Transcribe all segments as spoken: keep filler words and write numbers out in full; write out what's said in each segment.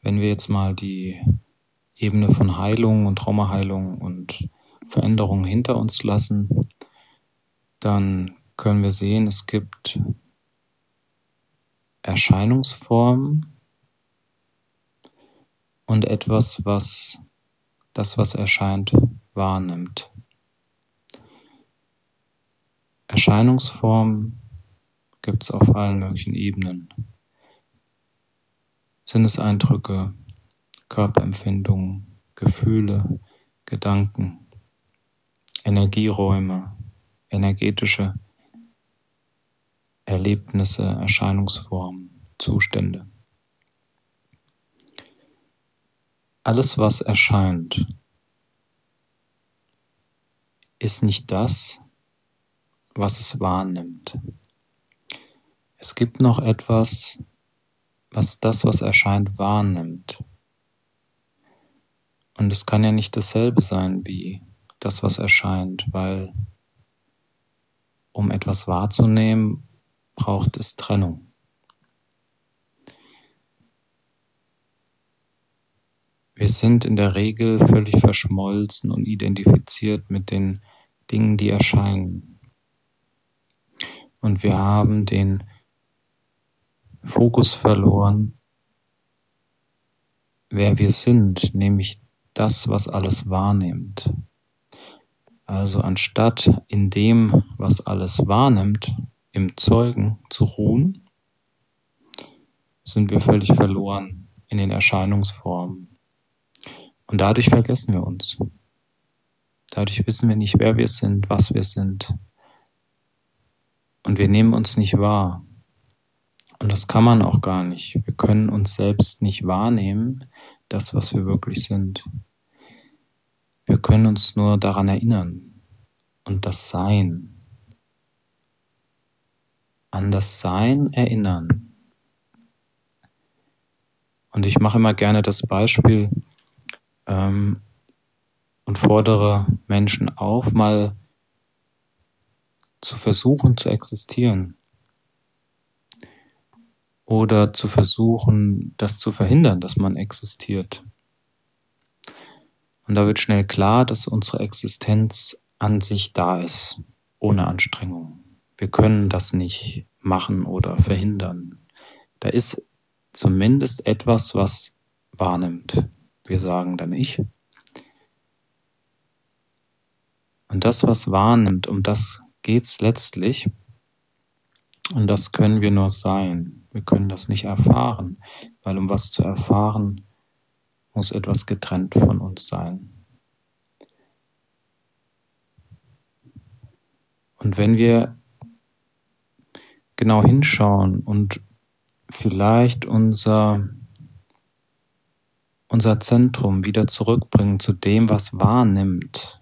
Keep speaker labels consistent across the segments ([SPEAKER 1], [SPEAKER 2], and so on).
[SPEAKER 1] Wenn wir jetzt mal die Ebene von Heilung und Traumaheilung und Veränderung hinter uns lassen, dann können wir sehen, es gibt Erscheinungsformen und etwas, was das, was erscheint, wahrnimmt. Erscheinungsformen gibt es auf allen möglichen Ebenen. Sinneseindrücke, Körperempfindungen, Gefühle, Gedanken, Energieräume, energetische Erlebnisse, Erscheinungsformen, Zustände. Alles, was erscheint, ist nicht das, was es wahrnimmt. Es gibt noch etwas, was das, was erscheint, wahrnimmt. Und es kann ja nicht dasselbe sein wie das, was erscheint, weil um etwas wahrzunehmen, braucht es Trennung. Wir sind in der Regel völlig verschmolzen und identifiziert mit den Dingen, die erscheinen. Und wir haben den Fokus verloren, wer wir sind, nämlich das, was alles wahrnimmt. Also anstatt in dem, was alles wahrnimmt, im Zeugen zu ruhen, sind wir völlig verloren in den Erscheinungsformen. Und dadurch vergessen wir uns. Dadurch wissen wir nicht, wer wir sind, was wir sind. Und wir nehmen uns nicht wahr. Und das kann man auch gar nicht. Wir können uns selbst nicht wahrnehmen, das, was wir wirklich sind. Wir können uns nur daran erinnern und das Sein. An das Sein erinnern. Und ich mache immer gerne das Beispiel ähm, und fordere Menschen auf, mal zu versuchen zu existieren. Oder zu versuchen, das zu verhindern, dass man existiert. Und da wird schnell klar, dass unsere Existenz an sich da ist, ohne Anstrengung. Wir können das nicht machen oder verhindern. Da ist zumindest etwas, was wahrnimmt. Wir sagen dann ich. Und das, was wahrnimmt, um das geht's letztlich. Und das können wir nur sein. Wir können das nicht erfahren, weil um was zu erfahren, muss etwas getrennt von uns sein. Und wenn wir genau hinschauen und vielleicht unser, unser Zentrum wieder zurückbringen zu dem, was wahrnimmt,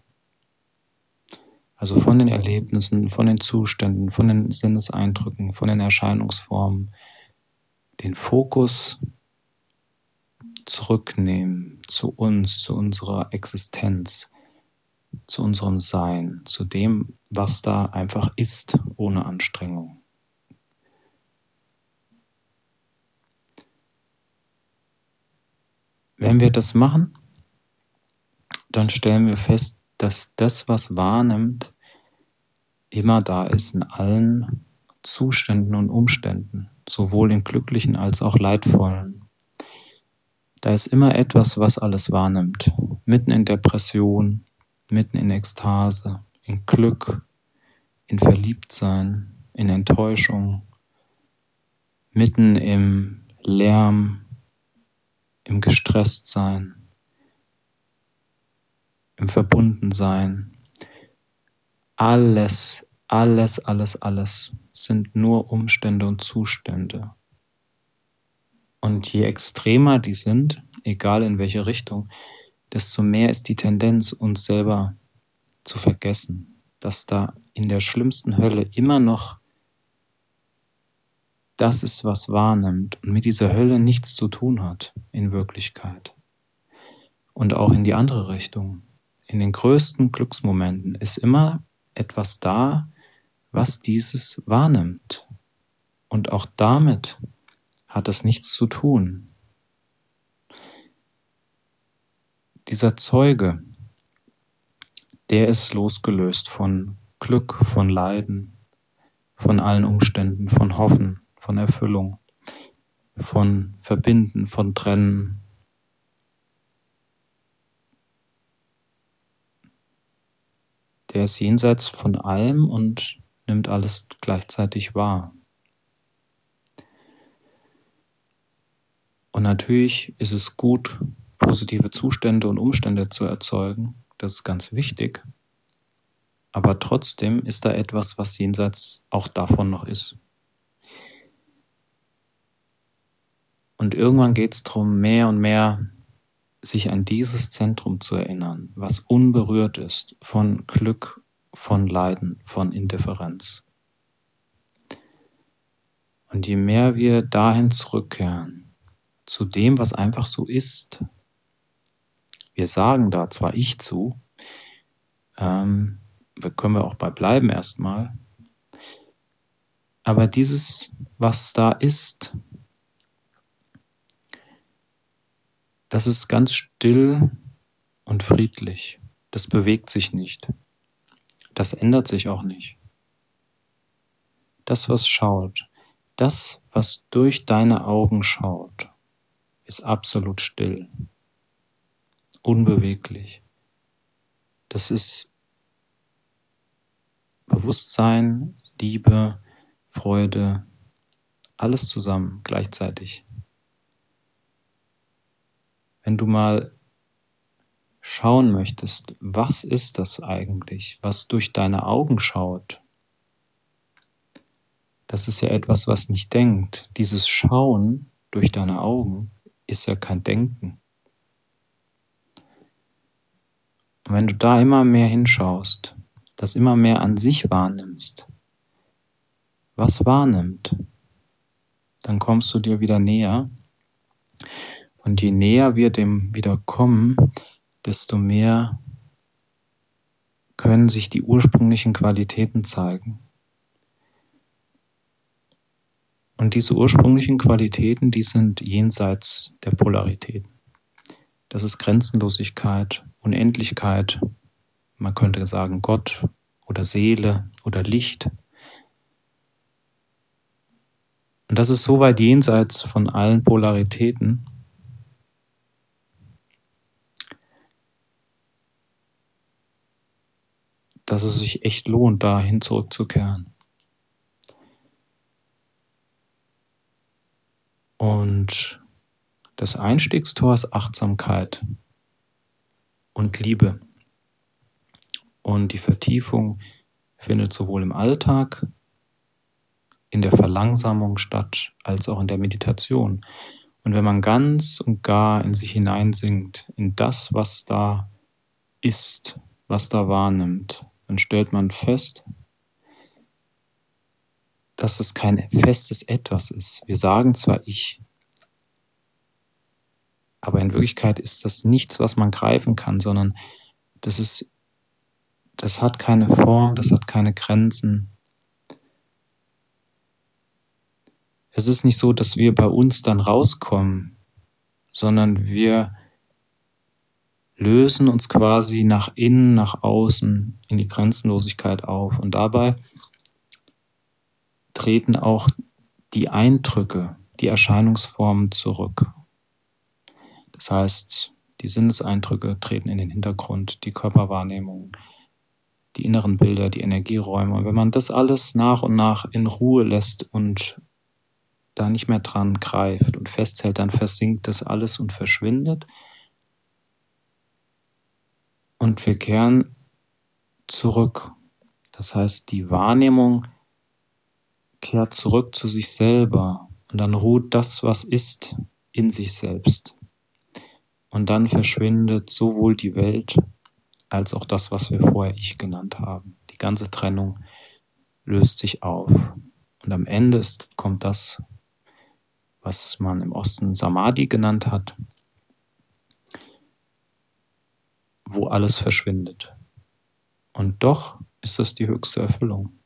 [SPEAKER 1] also von den Erlebnissen, von den Zuständen, von den Sinneseindrücken, von den Erscheinungsformen, den Fokus zurücknehmen zu uns, zu unserer Existenz, zu unserem Sein, zu dem, was da einfach ist, ohne Anstrengung. Wenn wir das machen, dann stellen wir fest, dass das, was wahrnimmt, immer da ist in allen Zuständen und Umständen, sowohl in glücklichen als auch leidvollen. Da ist immer etwas, was alles wahrnimmt, mitten in Depression, mitten in Ekstase, in Glück, in Verliebtsein, in Enttäuschung, mitten im Lärm, im Gestresstsein, im Verbundensein. Alles, alles, alles, alles sind nur Umstände und Zustände. Und je extremer die sind, egal in welche Richtung, desto mehr ist die Tendenz, uns selber zu vergessen, dass da in der schlimmsten Hölle immer noch das ist, was wahrnimmt und mit dieser Hölle nichts zu tun hat in Wirklichkeit. Und auch in die andere Richtung. In den größten Glücksmomenten ist immer etwas da, was dieses wahrnimmt. Und auch damit hat es nichts zu tun. dieser Zeuge, der ist losgelöst von Glück, von Leiden, von allen Umständen, von Hoffen, von Erfüllung, von Verbinden, von Trennen. Der ist jenseits von allem und nimmt alles gleichzeitig wahr. Und natürlich ist es gut, positive Zustände und Umstände zu erzeugen. Das ist ganz wichtig. Aber trotzdem ist da etwas, was jenseits auch davon noch ist. Und irgendwann geht es darum, mehr und mehr sich an dieses Zentrum zu erinnern, was unberührt ist von Glück, von Leiden, von Indifferenz. Und je mehr wir dahin zurückkehren, zu dem, was einfach so ist, wir sagen da zwar ich zu, ähm, da können wir auch bei bleiben erstmal, aber dieses, was da ist, das ist ganz still und friedlich. Das bewegt sich nicht. Das ändert sich auch nicht. Das, was schaut, das, was durch deine Augen schaut, ist absolut still, unbeweglich. Das ist Bewusstsein, Liebe, Freude, alles zusammen gleichzeitig. Wenn du mal schauen möchtest, was ist das eigentlich, was durch deine Augen schaut? Das ist ja etwas, was nicht denkt. Dieses Schauen durch deine Augen ist ja kein Denken. Und wenn du da immer mehr hinschaust, das immer mehr an sich wahrnimmst, was wahrnimmt, dann kommst du dir wieder näher. Und je näher wir dem wieder kommen, desto mehr können sich die ursprünglichen Qualitäten zeigen. Und diese ursprünglichen Qualitäten, die sind jenseits der Polaritäten. Das ist Grenzenlosigkeit, Unendlichkeit, man könnte sagen Gott oder Seele oder Licht. Und das ist so weit jenseits von allen Polaritäten, dass es sich echt lohnt, dahin zurückzukehren. Und das Einstiegstor ist Achtsamkeit und Liebe. Und die Vertiefung findet sowohl im Alltag, in der Verlangsamung statt, als auch in der Meditation. Und wenn man ganz und gar in sich hineinsinkt, in das, was da ist, was da wahrnimmt, dann stellt man fest, dass es kein festes Etwas ist. Wir sagen zwar ich, aber in Wirklichkeit ist das nichts, was man greifen kann, sondern das ist, das hat keine Form, das hat keine Grenzen. Es ist nicht so, dass wir bei uns dann rauskommen, sondern wir lösen uns quasi nach innen, nach außen in die Grenzenlosigkeit auf. Und dabei treten auch die Eindrücke, die Erscheinungsformen zurück. Das heißt, die Sinneseindrücke treten in den Hintergrund, die Körperwahrnehmung, die inneren Bilder, die Energieräume. Und wenn man das alles nach und nach in Ruhe lässt und da nicht mehr dran greift und festhält, dann versinkt das alles und verschwindet. Und wir kehren zurück. Das heißt, die Wahrnehmung kehrt zurück zu sich selber und dann ruht das, was ist, in sich selbst. Und dann verschwindet sowohl die Welt als auch das, was wir vorher Ich genannt haben. Die ganze Trennung löst sich auf. Und am Ende ist, kommt das, was man im Osten Samadhi genannt hat, wo alles verschwindet. Und doch ist das die höchste Erfüllung.